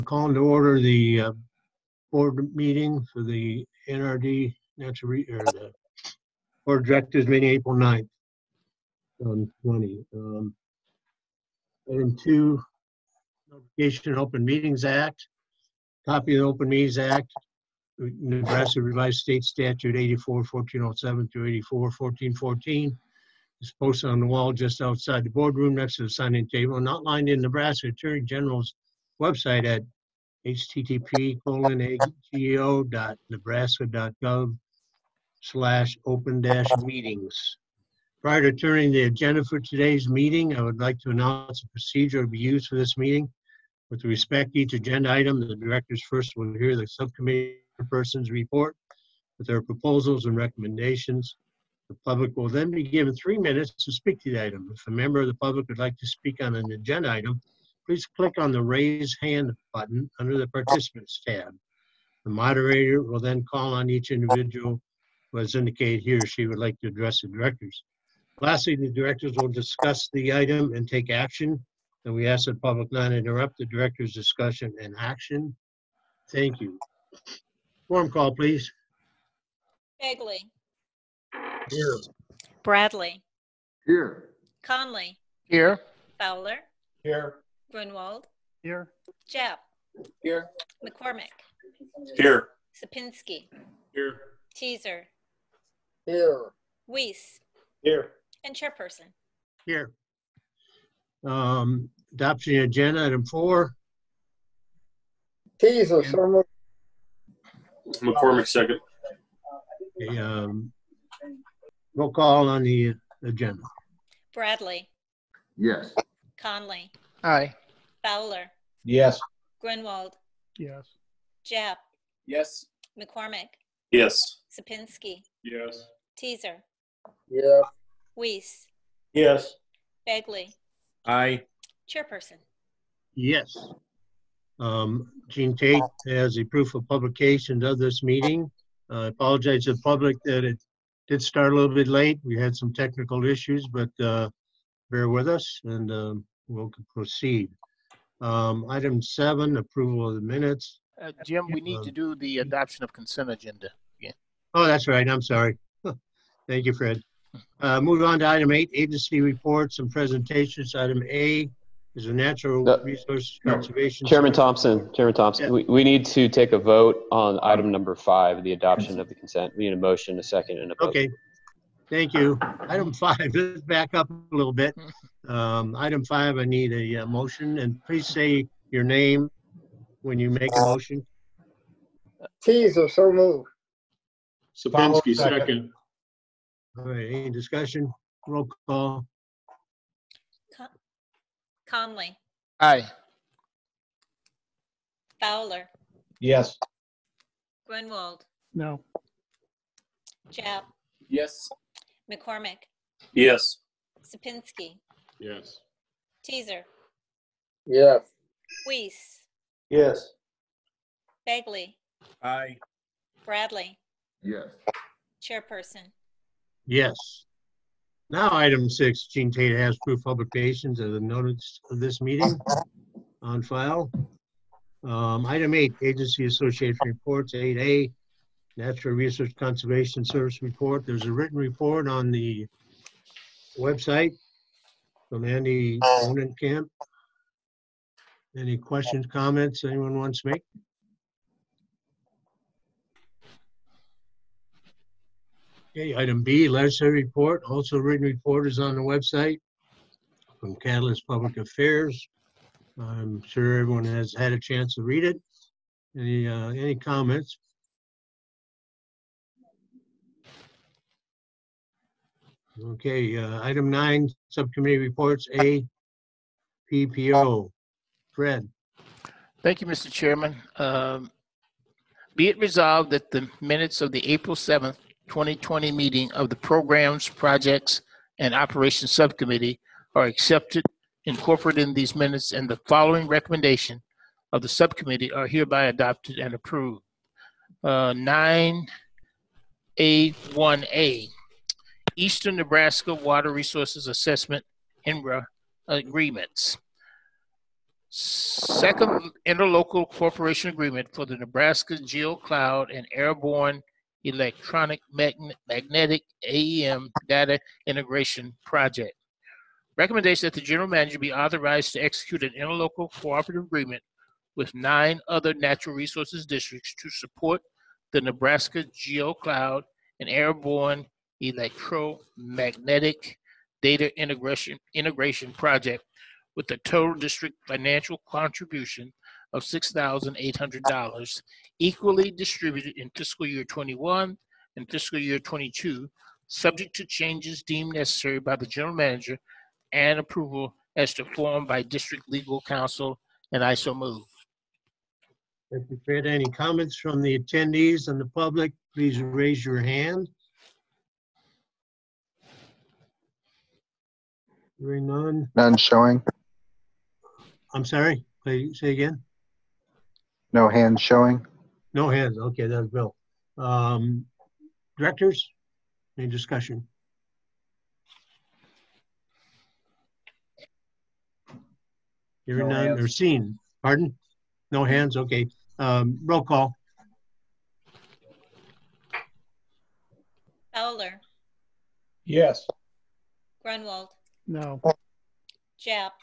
calling to order the board meeting for the NRD or the board directors meeting April 9th, 2020. Item 2, notification of Open Meetings Act. Copy of the Open Meetings Act, Nebraska Revised State Statute 84-1407 through 84-1414 is posted on the wall just outside the boardroom next to the signing table and outlined in Nebraska Attorney General's website at http://nebraska.gov/open-meetings. Prior to turning the agenda for today's meeting, I would like to announce the procedure to be used for this meeting. With respect to each agenda item, the directors first will hear the subcommittee persons report with their proposals and recommendations. The public will then be given 3 minutes to speak to the item. If a member of the public would like to speak on an agenda item, please click on the raise hand button under the participants tab. The moderator will then call on each individual who has indicated he or she would like to address the directors. Lastly, the directors will discuss the item and take action. And we ask the public not interrupt the director's discussion and action. Thank you. Quorum call, please. Bagley. Here. Bradley. Here. Conley. Here. Fowler. Here. Grunwald. Here. Japp. Here. McCormick. Here. Sapinski. Here. Teaser. Here. Weiss. Here. And Chairperson. Here. Adoption agenda, item 4. Teaser, so moved. McCormick, second. Okay, roll call on the agenda. Bradley. Yes. Conley. Aye. Fowler. Yes. Grunwald. Yes. Japp. Yes. McCormick. Yes. Sapinski. Yes. Teaser. Yeah. Weiss. Yes. Bagley. Aye. Chairperson. Yes. Gene Tate has the proof of publications of this meeting. I apologize to the public that it did start a little bit late. We had some technical issues, but bear with us and we'll proceed. Item 7, approval of the minutes. Jim, we need to do the adoption of consent agenda again. Oh, that's right. I'm sorry. Thank you, Fred. Moving on to item 8, agency reports and presentations. Item A is a natural resource conservation. Chairman Thompson, Yeah. we need to take a vote on item number 5, the adoption of the consent. We need a motion, a second, and a vote. Okay. Thank you. Item 5, let's back up a little bit. Item 5, I need a motion, and please say your name when you make a motion. Teaser, so moved. Sapinski, second. All right, any discussion? Roll call. Conley. Aye. Fowler. Yes. Grunwald. No. Japp. Yes. McCormick. Yes. Sapinski. Yes. Teaser. Yes. Weiss. Yes. Bagley. Aye. Bradley. Yes. Chairperson. Yes. Now, item 6, Gene Tate has proof publications of the notice of this meeting on file. Item 8, agency association reports. 8A, Natural Resource Conservation Service report. There's a written report on the website from Andy Onenkamp. Any questions, comments anyone wants to make? Okay, item B, legislative report. Also written report is on the website from Catalyst Public Affairs. I'm sure everyone has had a chance to read it. Any comments? Okay, item 9, subcommittee reports. A, PPO. Fred. Thank you, Mr. Chairman. Be it resolved that the minutes of the April 7th, 2020 meeting of the Programs, Projects, and Operations Subcommittee are accepted, incorporated in these minutes, and the following recommendation of the subcommittee are hereby adopted and approved. 9A1A, Eastern Nebraska Water Resources Assessment, INRA agreements. Second interlocal cooperation agreement for the Nebraska GeoCloud and Airborne Electronic Magnetic AEM Data Integration Project. Recommendation that the general manager be authorized to execute an interlocal cooperative agreement with 9 other natural resources districts to support the Nebraska GeoCloud and Airborne Electromagnetic Data Integration Project with a total district financial contribution of $6,800, equally distributed in fiscal year 21 and fiscal year 22, subject to changes deemed necessary by the general manager and approval as to form by district legal counsel, and I so move. If you've had any comments from the attendees and the public, please raise your hand. Hearing none. None showing. I'm sorry, say again? No hands showing. No hands. Okay, that's Bill. Directors, any discussion? Hearing No none or hands. seen? Pardon? No hands. Okay. Roll call. Fowler, Yes. Grunwald, No. Jap,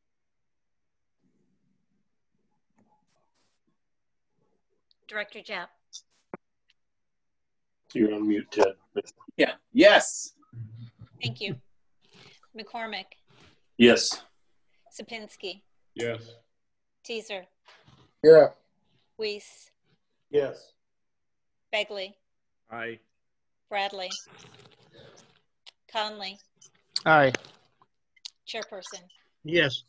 Director Jap, You're on mute, Ted. Yeah. Yes. thank you. McCormick, Yes. Sapinski, Yes. Teaser, Yeah. Weiss, Yes. Begley, Aye. Bradley, Conley, Aye. Chairperson. Yes.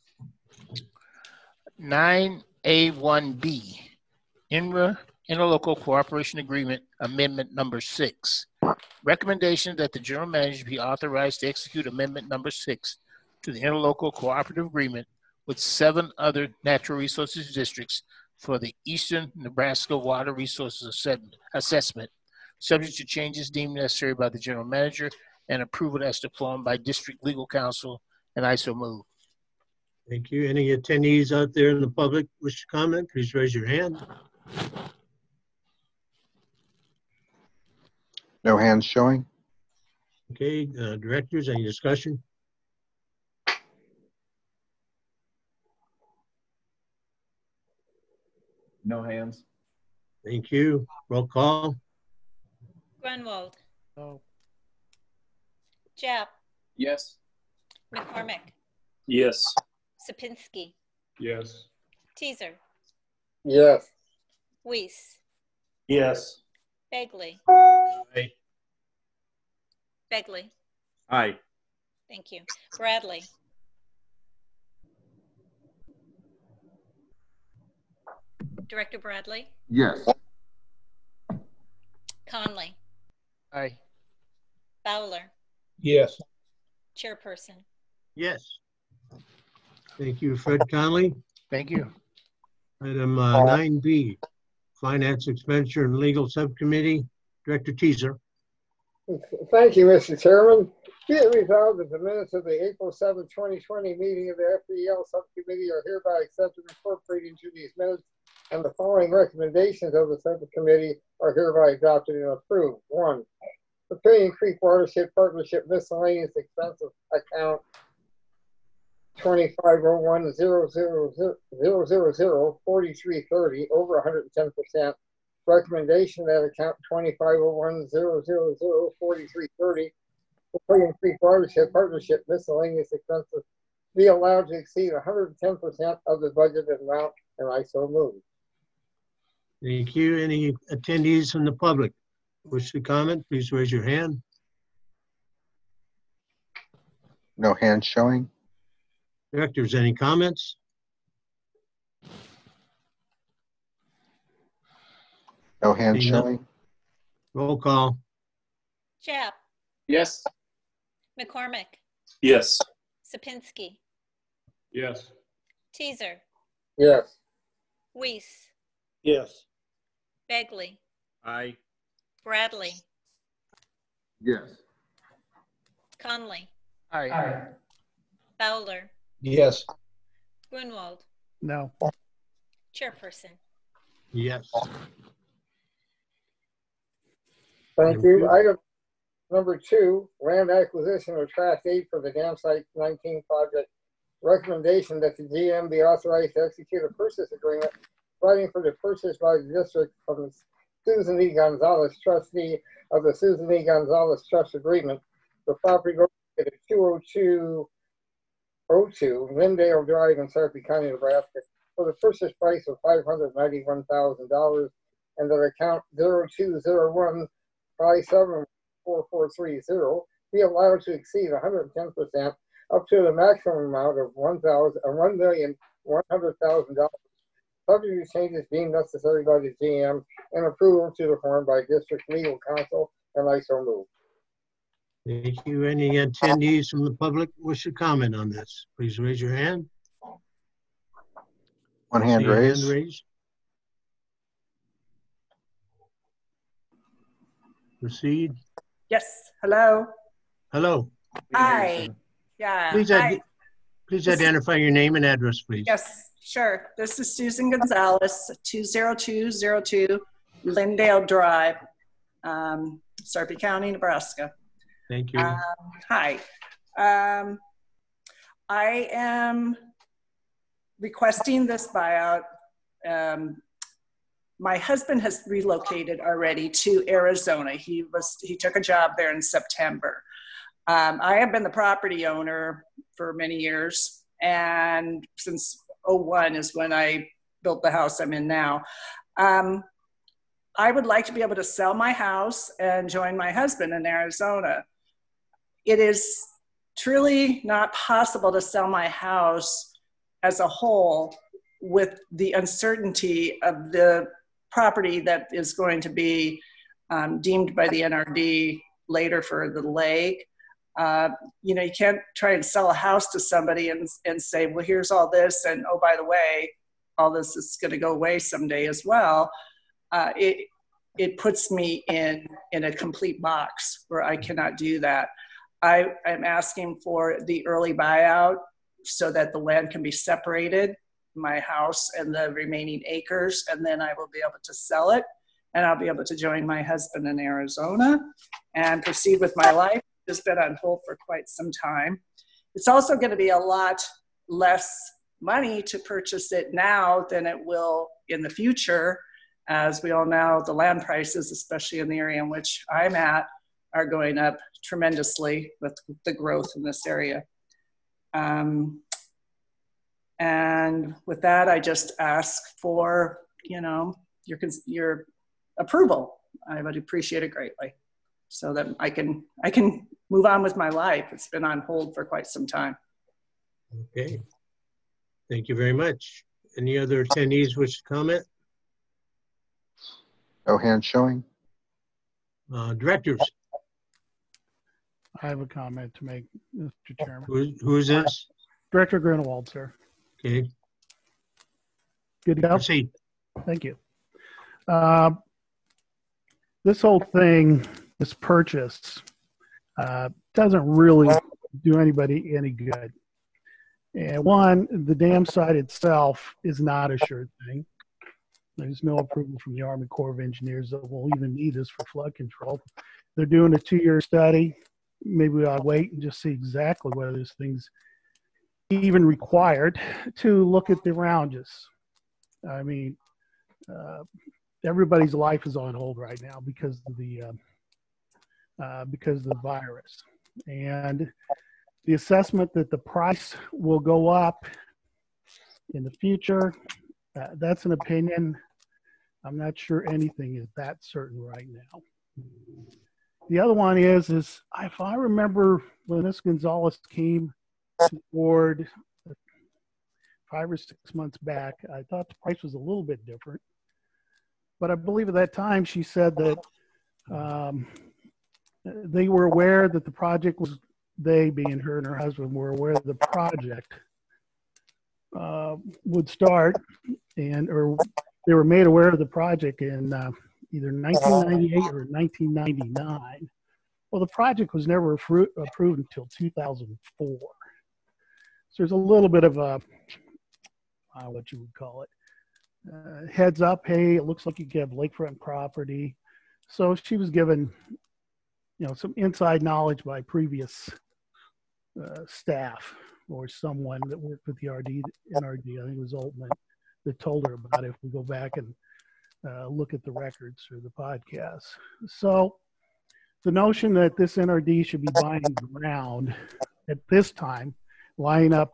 9A1B, Interlocal Cooperation Agreement Amendment Number 6. Recommendation that the general manager be authorized to execute Amendment Number 6 to the Interlocal Cooperative Agreement with 7 other natural resources districts for the Eastern Nebraska Water Resources Assessment, subject to changes deemed necessary by the general manager and approval as to form by district legal counsel, and I so move. Thank you. Any attendees out there in the public wish to comment? Please raise your hand. No hands showing. Okay, directors, any discussion? No hands. Thank you. Roll call. Grunwald, No. Jap, Yes. McCormick, Yes. Sapinski, Yes. Teaser, Yes. Weiss, Yes. Begley, Aye. Begley, Aye. thank you. Bradley, Director Bradley, Yes. Conley, Aye. Fowler, Yes. Chairperson. Yes. Thank you, Fred Conley. Thank you. Item 9B, Finance Expenditure and Legal Subcommittee, Director Teaser. Thank you, Mr. Chairman. Be it resolved that the minutes of the April 7, 2020 meeting of the FEL Subcommittee are hereby accepted and incorporated into these minutes, and the following recommendations of the Subcommittee are hereby adopted and approved. 1. The Papillion Creek Watershed Partnership Miscellaneous Expenses Account 2501-000-4330 over 110%. Recommendation that account 2501-000-4330, Papillion Creek Watershed Partnership Miscellaneous Expenses be allowed to exceed 110% of the budgeted amount, and I so move. Thank you. Any attendees from the public wish to comment? Please raise your hand. No hands showing. Directors, any comments? No hands Seeing none. showing. Roll call. Jap, Yes. McCormick, Yes. Sapinski, Yes. Teaser, Yes. Weiss, Yes. Begley, Aye. Bradley, Yes. Conley, Aye. Fowler, Yes. Grunwald, No. Chairperson. Yes. Thank you. Item number 2, land acquisition of Tract 8 for the Dam Site 19 project. Recommendation that the GM be authorized to execute a purchase agreement providing for the purchase by the district from Susan E. Gonzalez, trustee of the Susan E. Gonzalez Trust Agreement for property located at 20202 Lindale Drive in Sarpy County, Nebraska, for the purchase price of $591,000, and that account 0201574430 be allowed to exceed 110% up to the maximum amount of $1,100,000, subject to changes deemed necessary by the GM and approval to the form by district legal counsel, and I so move. Thank you. Any attendees from the public wish to comment on this? Please raise your hand. One hand See a raised. Proceed. Yes, hello. Hello. Hi. Yeah. Please, hi. please identify your name and address, please. Yes, sure. This is Susan Gonzalez, 20202 Lindale Drive, Sarpy County, Nebraska. Thank you. Hi. I am requesting this buyout. My husband has relocated already to Arizona. He took a job there in September. I have been the property owner for many years, and since '01 is when I built the house I'm in now. I would like to be able to sell my house and join my husband in Arizona. It is truly not possible to sell my house as a whole with the uncertainty of the property that is going to be deemed by the NRD later for the lake. You know, you can't try and sell a house to somebody and say, well, here's all this, and oh, by the way, all this is going to go away someday as well. It puts me in a complete box where I cannot do that. I'm asking for the early buyout so that the land can be separated, my house and the remaining acres, and then I will be able to sell it, and I'll be able to join my husband in Arizona and proceed with my life. It's been on hold for quite some time. It's also going to be a lot less money to purchase it now than it will in the future. As we all know, the land prices, especially in the area in which I'm at, are going up tremendously with the growth in this area. And with that, I just ask for, you know, your approval. I would appreciate it greatly, so that I can move on with my life. It's been on hold for quite some time. Okay. Thank you very much. Any other attendees wish to comment? No hand showing. Directors. I have a comment to make, Mr. Chairman. Who is this? Director Grunewald, sir. Okay. Good to go. Proceed. Thank you. This whole thing, this purchase, doesn't really do anybody any good. And one, the dam site itself is not a sure thing. There's no approval from the Army Corps of Engineers that will even need this for flood control. They're doing a 2-year study. Maybe we ought to wait and just see exactly whether this thing's even required to look at the roundages. I mean, everybody's life is on hold right now because of the virus, and the assessment that the price will go up in the future. That's an opinion. I'm not sure anything is that certain right now. The other one is if I remember when Ms. Gonzalez came to the board 5 or 6 months back, I thought the price was a little bit different. But I believe at that time she said that they were aware that the project was, they being her and her husband were aware that the project would start, or they were made aware of the project in either 1998 or 1999. Well, the project was never approved until 2004. So there's a little bit of a I don't know what you would call it. Heads up, hey, it looks like you have lakefront property. So she was given, some inside knowledge by previous staff or someone that worked with the NRD, I think it was Altman, that told her about it if we go back and look at the records or the podcasts. So the notion that this NRD should be buying ground at this time, lining up,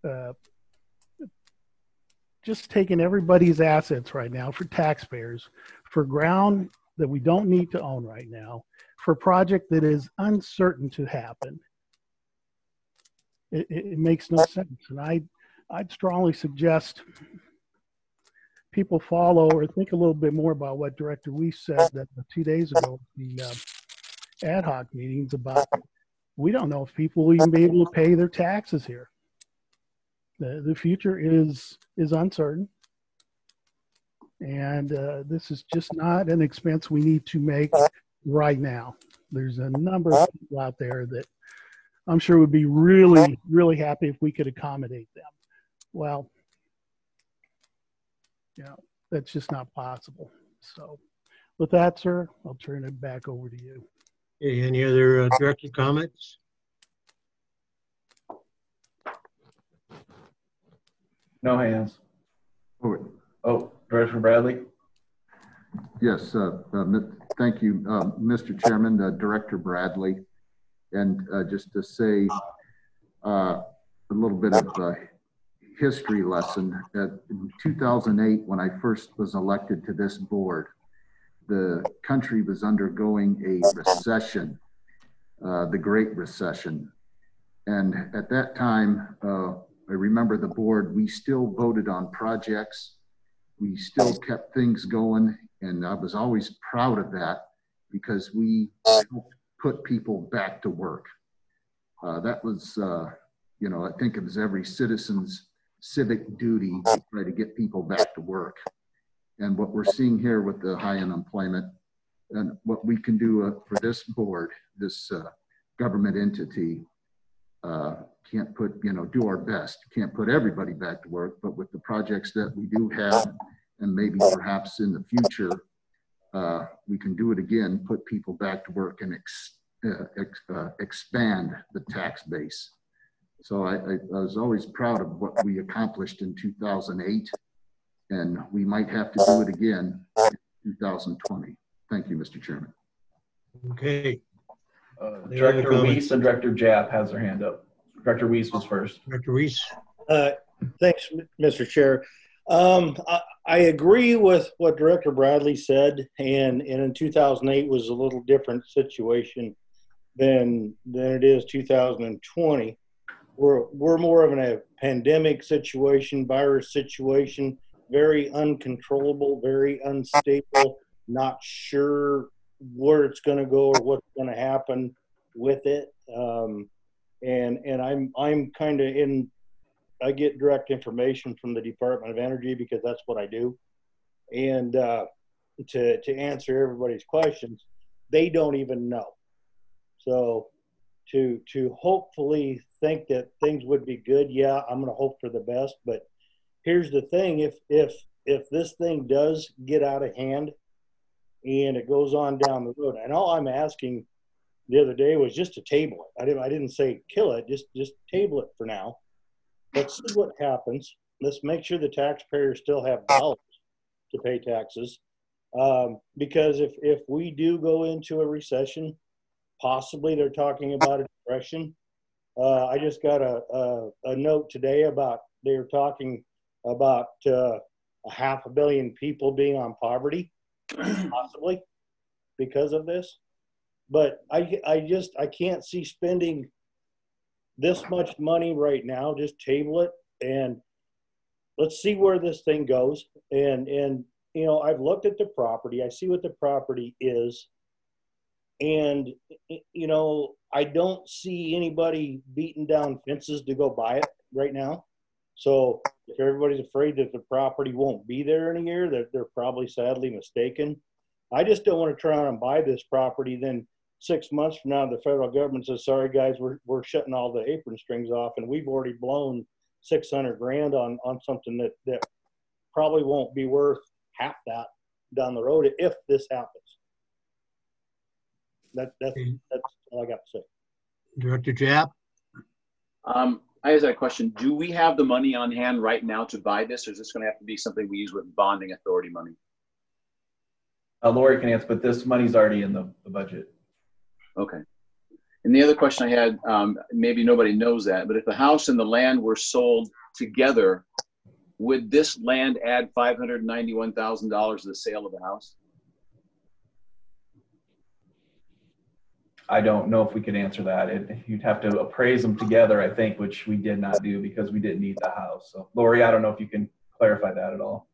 just taking everybody's assets right now for taxpayers, for ground that we don't need to own right now, for a project that is uncertain to happen. It makes no sense. And I'd strongly suggest people follow or think a little bit more about what Director Weiss said that 2 days ago, the ad hoc meetings about, we don't know if people will even be able to pay their taxes here. The future is uncertain, and this is just not an expense we need to make right now. There's a number of people out there that I'm sure would be really, really happy if we could accommodate them. Well, that's just not possible. So with that, sir, I'll turn it back over to you. Okay, any other directed comments? No hands. Oh, Director Bradley? yes, thank you, Mr. Chairman, Director Bradley. And just to say a little bit of a history lesson. In 2008, when I first was elected to this board, the country was undergoing a recession, the Great Recession. And at that time, I remember the board, we still voted on projects. We still kept things going. And I was always proud of that because we helped put people back to work. That was, I think it was every citizen's civic duty to try to get people back to work. And what we're seeing here with the high unemployment and what we can do for this board, this government entity, can't put, do our best. Can't put everybody back to work, but with the projects that we do have, and maybe perhaps in the future, we can do it again, put people back to work and expand the tax base. So I was always proud of what we accomplished in 2008, and we might have to do it again in 2020. Thank you, Mr. Chairman. Okay. Director Weiss and Director Japp has their hand up. Director Weiss was first. Director Weiss. Thanks, Mr. Chair. I agree with what Director Bradley said, and in 2008 was a little different situation than it is 2020. We're more of a pandemic situation, virus situation, very uncontrollable, very unstable, not sure where it's going to go or what's going to happen with it. And I'm kind of I get direct information from the Department of Energy because that's what I do. And to answer everybody's questions, they don't even know. So to hopefully think that things would be good, yeah, I'm going to hope for the best. But here's the thing: if this thing does get out of hand and it goes on down the road, and all I'm asking the other day was just to table it. I didn't say kill it, just table it for now. Let's see what happens. Let's make sure the taxpayers still have dollars to pay taxes. Because if we do go into a recession, possibly they're talking about a depression. I just got a note today about they were talking about 500 million people being on poverty, possibly because of this. But I can't see spending this much money right now. Just table it and let's see where this thing goes. And I've looked at the property. I see what the property is. And, I don't see anybody beating down fences to go buy it right now. So if everybody's afraid that the property won't be there in a year, they're probably sadly mistaken. I just don't want to try and buy this property. Then 6 months from now, the federal government says, sorry, guys, we're shutting all the apron strings off. And we've already blown 600 grand on something that probably won't be worth half that down the road if this happens. That's all I got to say. Director Japp? I just had a question. Do we have the money on hand right now to buy this, or is this going to have to be something we use with bonding authority money? Lori can answer, but this money's already in the budget. Okay. And the other question I had, maybe nobody knows that, but if the house and the land were sold together, would this land add $591,000 to the sale of the house? I don't know if we could answer that. You'd have to appraise them together, I think, which we did not do because we didn't need the house. So, Lori, I don't know if you can clarify that at all.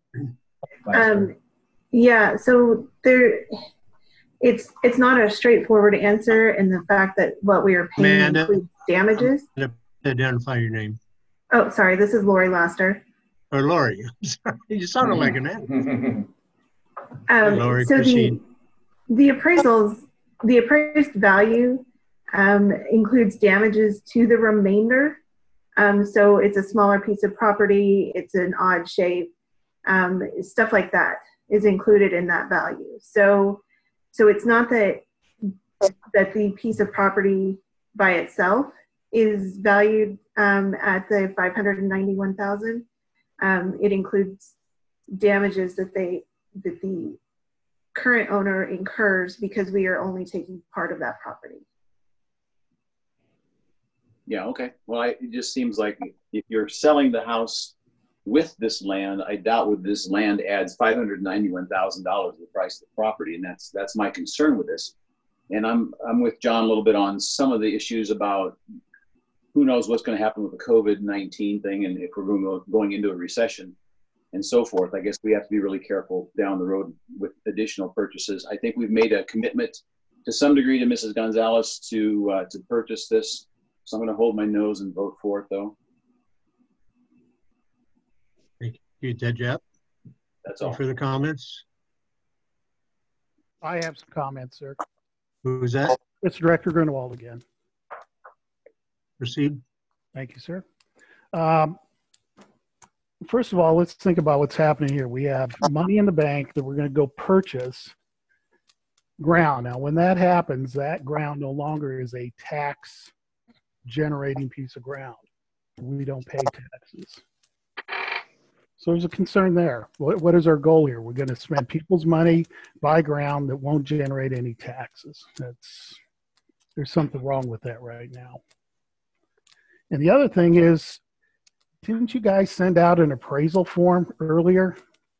Yeah, so it's not a straightforward answer in the fact that what we are paying Amanda, includes damages. Identify your name. Oh, sorry, this is Lori Laster. Or Lori. Sorry, you sounded like an Lori, so proceed. the appraised value includes damages to the remainder. So it's a smaller piece of property, it's an odd shape, stuff like that is included in that value. So it's not that the piece of property by itself is valued at the $591,000. It includes damages that the current owner incurs because we are only taking part of that property. Yeah, okay. Well, it just seems like if you're selling the house with this land, I doubt with this land adds $591,000 to the price of the property, and that's my concern with this. And I'm with John a little bit on some of the issues about who knows what's going to happen with the COVID-19 thing, and if we're going into a recession and so forth. I guess we have to be really careful down the road with additional purchases. I think we've made a commitment to some degree to Mrs. Gonzalez to purchase this. So I'm going to hold my nose and vote for it, though. Thank you, Ted Japp. That's all. Any further comments? I have some comments, sir. Who's that? It's Director Grunewald again. Proceed. Thank you, sir. First of all, let's think about what's happening here. We have money in the bank that we're going to go purchase ground. Now, when that happens, that ground no longer is a tax generating piece of ground. We don't pay taxes. So there's a concern there. What is our goal here? We're going to spend people's money, buy ground that won't generate any taxes. There's something wrong with that right now. And the other thing is, didn't you guys send out an appraisal form earlier?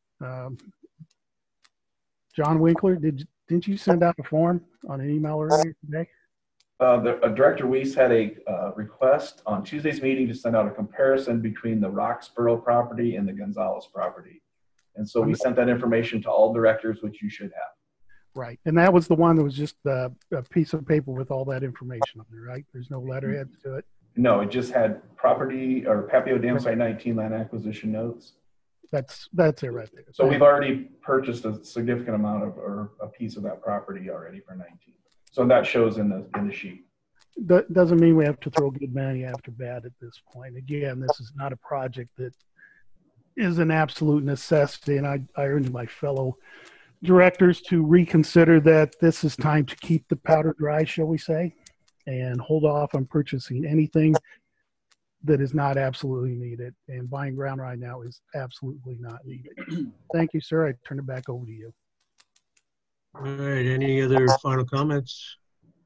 John Winkler, didn't you send out a form on an email earlier today? Director Weiss had a request on Tuesday's meeting to send out a comparison between the Roxborough property and the Gonzalez property. And so we sent that information to all directors, which you should have. Right. And that was the one that was just a piece of paper with all that information on there, right? There's no letterhead to it? No, it just had property or Papio Dam Site 19 land acquisition notes. That's it right there. So we've already purchased a significant amount of, or a piece of that property already for 19. So that shows in the sheet. That doesn't mean we have to throw good money after bad at this point. Again, this is not a project that is an absolute necessity, and I urge my fellow directors to reconsider that this is time to keep the powder dry, shall we say, and hold off on purchasing anything that is not absolutely needed. And buying ground right now is absolutely not needed. Thank you, sir. I turn it back over to you. All right, any other final comments?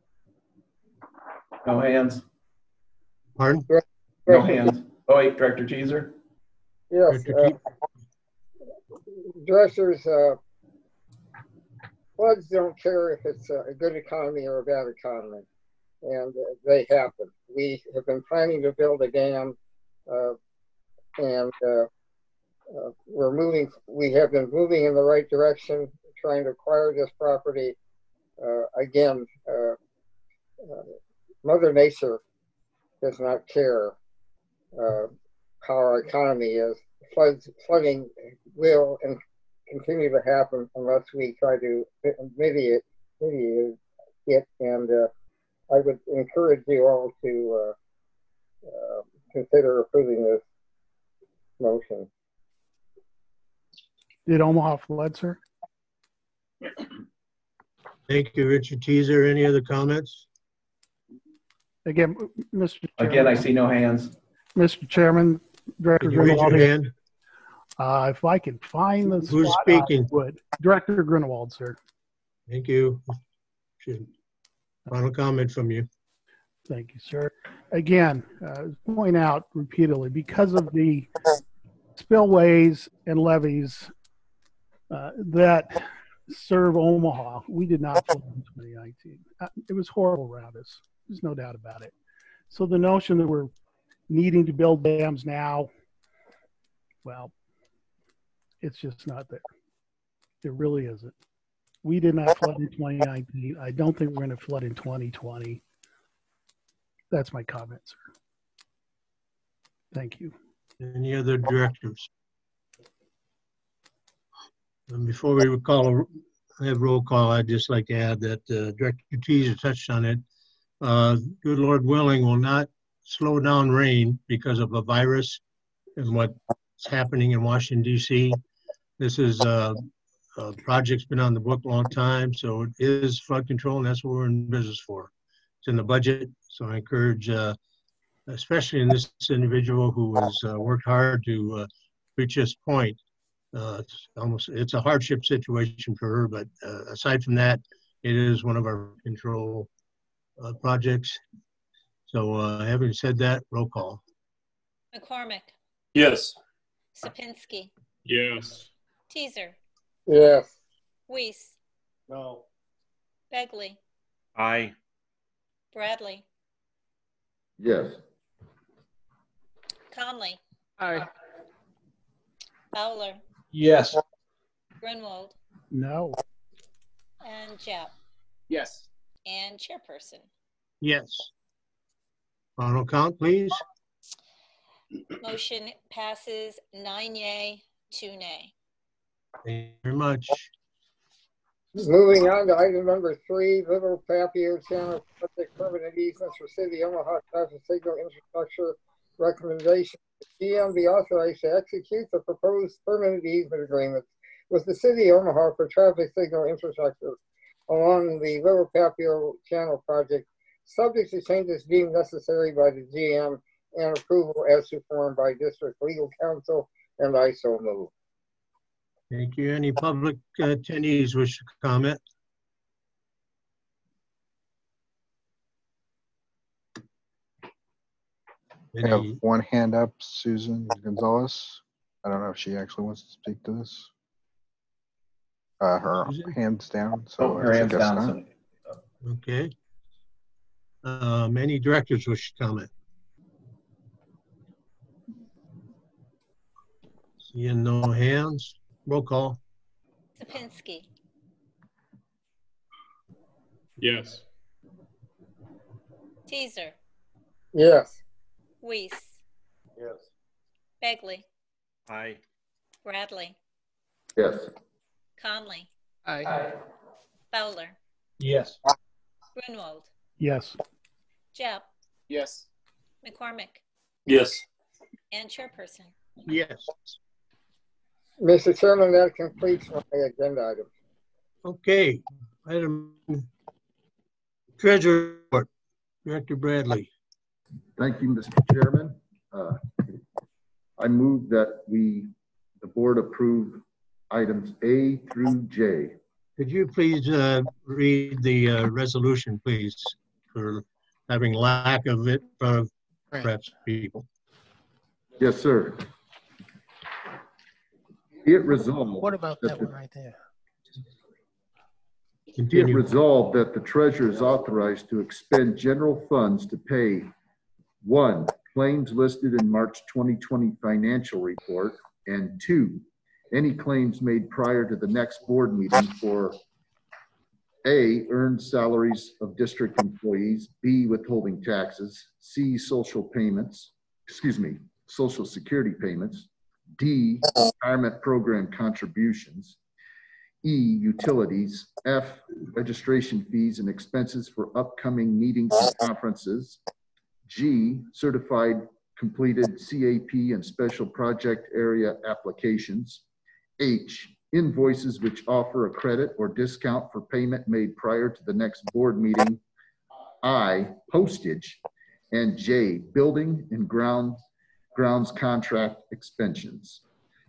No hands. Pardon? No hands. Oh, wait, Director Teaser? Yes. Directors, floods don't care if it's a good economy or a bad economy, and they happen. We have been planning to build a dam, and we have been moving in the right direction, trying to acquire this property. Again, Mother Nature does not care how our economy is. Flooding will and continue to happen unless we try to mitigate it. And I would encourage you all to consider approving this Motion. Did Omaha flood, sir? Thank you, Richard Teaser. Any other comments? Again, Mr. Chairman. Again, I see no hands. Mr. Chairman, Director Could you raise your Grunewald. hand? If I could find the Who's spot, speaking? I would. Director Grunewald, sir. Thank you. Final comment from you. Thank you, sir. Again, point out repeatedly, because of the spillways and levees that serve Omaha, we did not flood in 2019. It was horrible around us. There's no doubt about it. So the notion that we're needing to build dams now, well, it's just not there. It really isn't. We did not flood in 2019. I don't think we're going to flood in 2020. That's my comment, sir. Thank you. Any other directors? And before we have roll call, I'd just like to add that Director Teaser touched on it. Good Lord willing, will not slow down rain because of a virus and what's happening in Washington, D.C. This is a project's been on the book a long time, so it is flood control, and that's what we're in business for. It's in the budget, so I encourage, especially in this individual who has worked hard to reach this point. It's a hardship situation for her, but aside from that, it is one of our control projects. So having said that, roll call. McCormick, Yes. Sapinski, Yes. Teaser, Yes. Weiss, No. Begley, Aye. Bradley, Yes. Conley, Aye. Fowler, Yes. Grunwald, No. and Jap, Yes. and Chairperson. Yes. Final count, please. Motion passes 9 yea, 2 nay. Thank you very much. Moving on to item number 3, Little Papio Channel Project Permanent Easements for City of Omaha Traffic Signal Infrastructure Recommendation. The GM be authorized to execute the proposed permanent easement agreements with the City of Omaha for traffic signal infrastructure along the Little Papio Channel Project, subject to changes deemed necessary by the GM and approval as to form by District Legal Counsel, and I so move. Thank you. Any public attendees wish to comment? We have Any, one hand up, Susan Gonzalez. I don't know if she actually wants to speak to this. Her Susan? hand's down. So Her I hands guess down. not. So okay. Any directors wish to comment? Seeing no hands, roll call. Sapinski, Yes. Teaser, Yes. Weiss, Yes. Begley, Aye. Bradley, Yes. Conley, Aye. Fowler, Yes. Grunwald, Yes. Jap, Yes. McCormick, Yes. and Chairperson. Yes. Mr. Chairman, that completes my agenda item. Okay. Item Treasurer report. Director Bradley. Thank you, Mr. Chairman. I move that the board approve items A through J. Could you please read the resolution, please, for having lack of it in front of perhaps people? Yes, sir. Be it resolved. What about that one right there? Be it Continue. resolved that the treasurer is authorized to expend general funds to pay 1, claims listed in March 2020 financial report, and 2, any claims made prior to the next board meeting for A, earned salaries of district employees, B, withholding taxes, C, social security payments, D, retirement program contributions, E, utilities, F, registration fees and expenses for upcoming meetings and conferences, G, certified completed CAP and special project area applications. H, invoices which offer a credit or discount for payment made prior to the next board meeting. I, postage. And J, building and grounds contract expenses.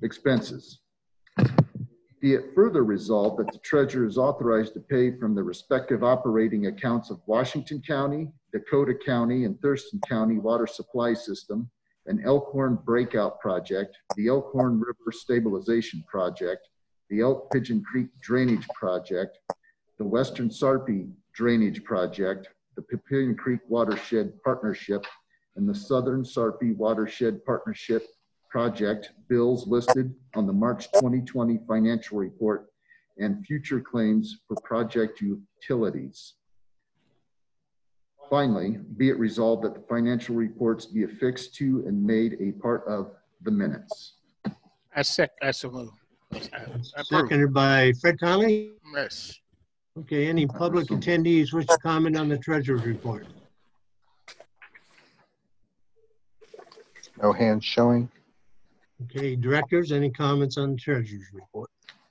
Be it further resolved that the treasurer is authorized to pay from the respective operating accounts of Washington County, Dakota County, and Thurston County Water Supply System, an Elkhorn Breakout Project, the Elkhorn River Stabilization Project, the Elk Pigeon Creek Drainage Project, the Western Sarpy Drainage Project, the Papillion Creek Watershed Partnership, and the Southern Sarpy Watershed Partnership project bills listed on the March 2020 financial report and future claims for project utilities. Finally, be it resolved that the financial reports be affixed to and made a part of the minutes. I so move. Seconded by Fred Conley. Yes. Okay, any public attendees wish to comment on the treasurer's report? No hands showing. Okay, directors, any comments on the treasurer's report?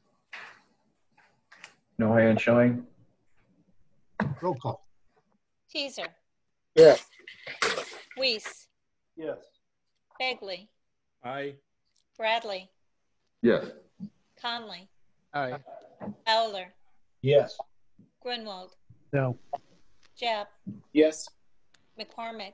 No hand showing. Roll call. Teaser, Yes. Weiss, Yes. Begley, Aye. Bradley, Yes. Conley, Aye. Fowler, Yes. Grunwald, No. Jepp, Yes. McCormick,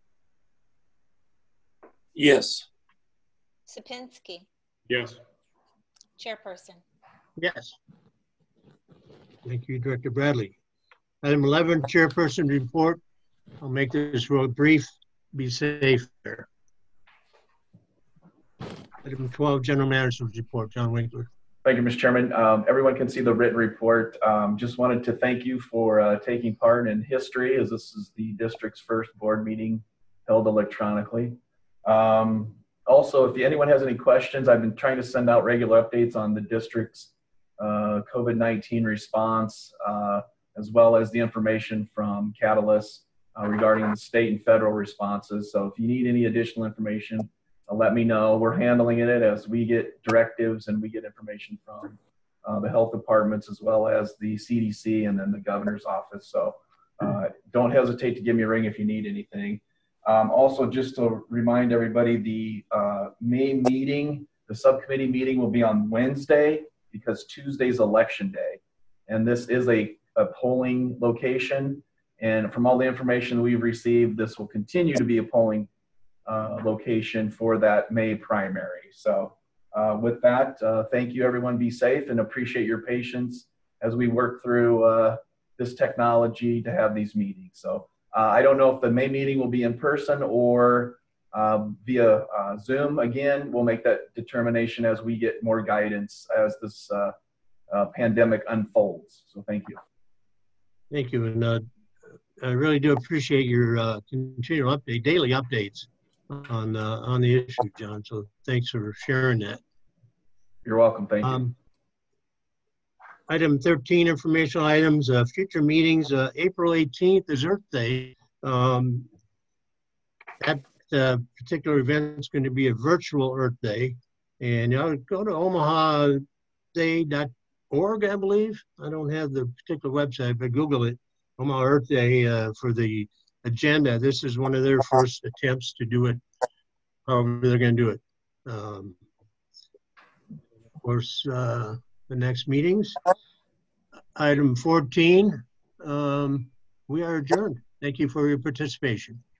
Yes. Sapinski, Yes. Chairperson. Yes. Thank you, Director Bradley. Item 11, Chairperson report. I'll make this real brief. Be safe there. Item 12, General Manager's report. John Winkler. Thank you, Mr. Chairman. Everyone can see the written report. Just wanted to thank you for taking part in history, as this is the district's first board meeting held electronically. Also, if anyone has any questions, I've been trying to send out regular updates on the district's COVID-19 response, as well as the information from Catalyst regarding the state and federal responses. So if you need any additional information, let me know. We're handling it as we get directives and we get information from the health departments, as well as the CDC and then the governor's office. So don't hesitate to give me a ring if you need anything. Also, just to remind everybody, the May meeting, the subcommittee meeting will be on Wednesday because Tuesday's election day. And this is a polling location. And from all the information we've received, this will continue to be a polling location for that May primary. So with that, thank you, everyone. Be safe and appreciate your patience as we work through this technology to have these meetings. So I don't know if the May meeting will be in person or via Zoom. Again, we'll make that determination as we get more guidance as this pandemic unfolds. So thank you. Thank you. And I really do appreciate your continual update, daily updates on the issue, John. So thanks for sharing that. You're welcome. Thank you. Item 13, informational items, future meetings. April 18th is Earth Day. That particular event is going to be a virtual Earth Day. And I'll go to omahaday.org, I believe. I don't have the particular website, but Google it. Omaha Earth Day for the agenda. This is one of their first attempts to do it, however they're going to do it. Of course, the next meetings. Item 14, we are adjourned. Thank you for your participation.